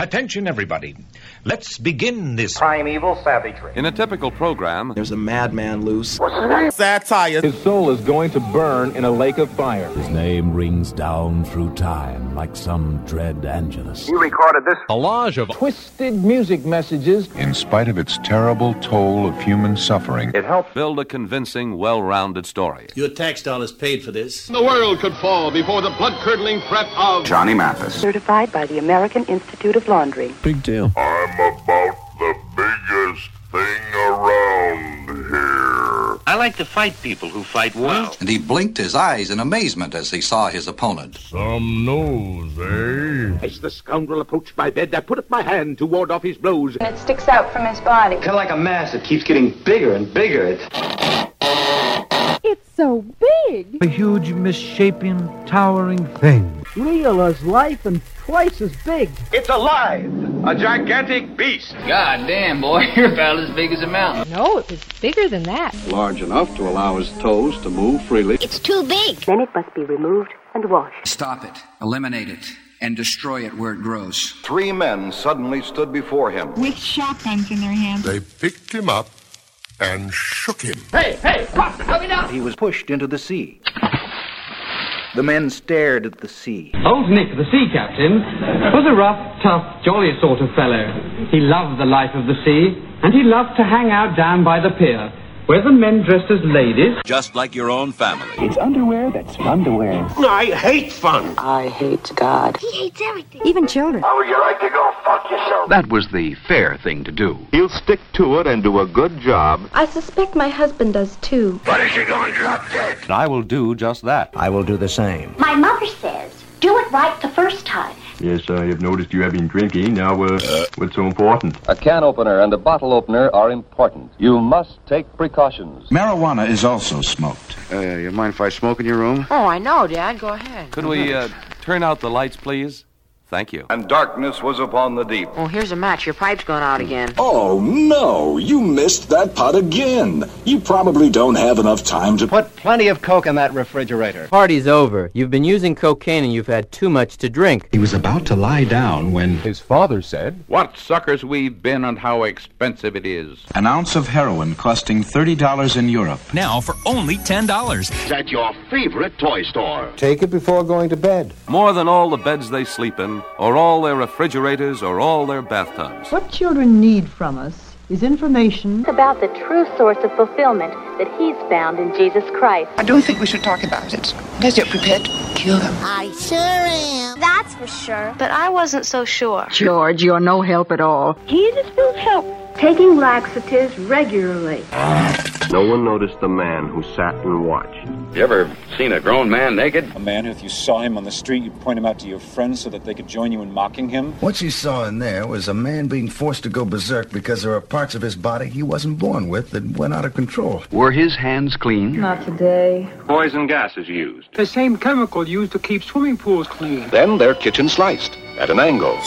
Attention, everybody. Let's begin this primeval savagery. In a typical program, there's a madman loose. Satire. His soul is going to burn in a lake of fire. His name rings down through time like some dread angelus. You recorded this Collage of twisted music messages. In spite of its terrible toll of human suffering, it helped build a convincing, well-rounded story. Your tax dollars paid for this. The world could fall before the blood-curdling threat of Johnny Mathis. Certified by the American Institute of Laundry. Big deal. I'm about the biggest thing around here. I like to fight people who fight well. And he blinked his eyes in amazement as he saw his opponent. Some nose, eh? As the scoundrel approached my bed, I put up my hand to ward off his blows. And it sticks out from his body. Kind of like a mass that keeps getting bigger and bigger. It's so big. A huge, misshapen, towering thing. Real as life and twice as big. It's alive. A gigantic beast. God damn, boy. You're about as big as a mountain. No, it was bigger than that. Large enough to allow his toes to move freely. It's too big. Then it must be removed and washed. Stop it. Eliminate it. And destroy it where it grows. 3 men suddenly stood before him. With shotguns in their hands. They picked him up and shook him. Hey, Croft, help me down! He was pushed into the sea. The men stared at the sea. Old Nick, the sea captain, was a rough, tough, jolly sort of fellow. He loved the life of the sea, and he loved to hang out down by the pier, where the men dressed as ladies. Just like your own family. It's underwear that's fun to wear. I hate fun. I hate God. He hates everything. Even children. How would you like to go fuck yourself? That was the fair thing to do. He'll stick to it and do a good job. I suspect my husband does too. But is she going to drop dead? And I will do just that. I will do the same. My mother says, do it right the first time. Yes, I have noticed you have been drinking. Now, what's so important? A can opener and a bottle opener are important. You must take precautions. Marijuana is also smoked. You mind if I smoke in your room? Oh, I know, Dad. Go ahead. Could we turn out the lights, please? Thank you. And darkness was upon the deep. Oh, here's a match. Your pipe's going out again. Oh, no. You missed that pot again. You probably don't have enough time to... Put plenty of Coke in that refrigerator. Party's over. You've been using cocaine and you've had too much to drink. He was about to lie down when His father said, What suckers we've been and how expensive it is. an ounce of heroin costing $30 in Europe. now for only $10. It's at your favorite toy store. Take it before going to bed. More than all the beds they sleep in, or all their refrigerators, or all their bathtubs. What children need from us is information About the true source of fulfillment that he's found in Jesus Christ. I don't think we should talk about it. Unless you're prepared to kill them. I sure am. That's for sure. But I wasn't so sure. George, you're no help at all. He just feels help. Taking laxatives regularly. No one noticed the man who sat and watched. You ever seen a grown man naked? A man who, if you saw him on the street, you'd point him out to your friends so that they could join you in mocking him? What you saw in there was a man being forced to go berserk because there are parts of his body he wasn't born with that went out of control. Were his hands clean? Not today. Poison gas is used. The same chemical used to keep swimming pools clean. Then their kitchen sliced at an angle.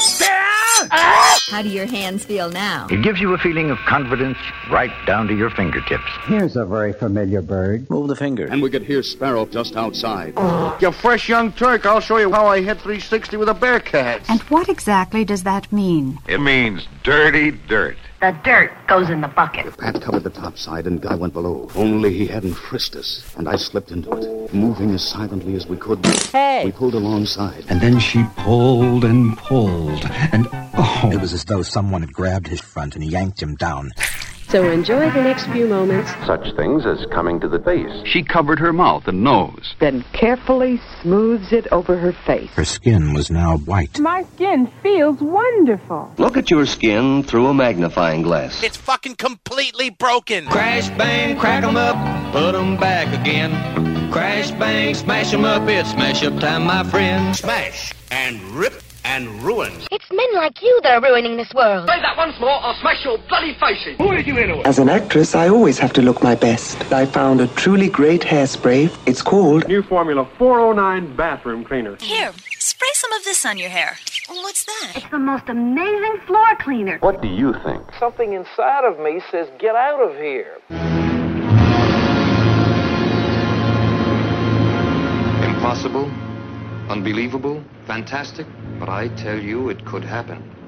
How do your hands feel now? It gives you a feeling of confidence right down to your fingertips. Here's a very familiar bird. Move the finger. And we could hear Sparrow just outside. You fresh young Turk, I'll show you how I hit 360 with a Bearcat. And what exactly does that mean? It means dirty dirt. The dirt goes in the bucket. Pat covered the top side and Guy went below. Only he hadn't frisked us, and I slipped into it. Moving as silently as we could, we pulled alongside. And then she pulled and pulled, and oh. It was as though someone had grabbed his front and yanked him down. So enjoy the next few moments. Such things as coming to the base. She covered her mouth and nose. Then carefully smooths it over her face. Her skin was now white. My skin feels wonderful. Look at your skin through a magnifying glass. It's fucking completely broken. Crash, bang, crack 'em up, put 'em back again. Crash, bang, smash 'em up, it's smash up time, my friend. Smash and rip and ruin. It's men like you that are ruining this world. Say that once more, I'll smash your bloody face in. Who are you anyway? As an actress, I always have to look my best. I found a truly great hairspray. It's called New Formula 409 Bathroom Cleaner. Here, spray some of this on your hair. What's that? It's the most amazing floor cleaner. What do you think? Something inside of me says, get out of here. Impossible, unbelievable, fantastic, but I tell you it could happen.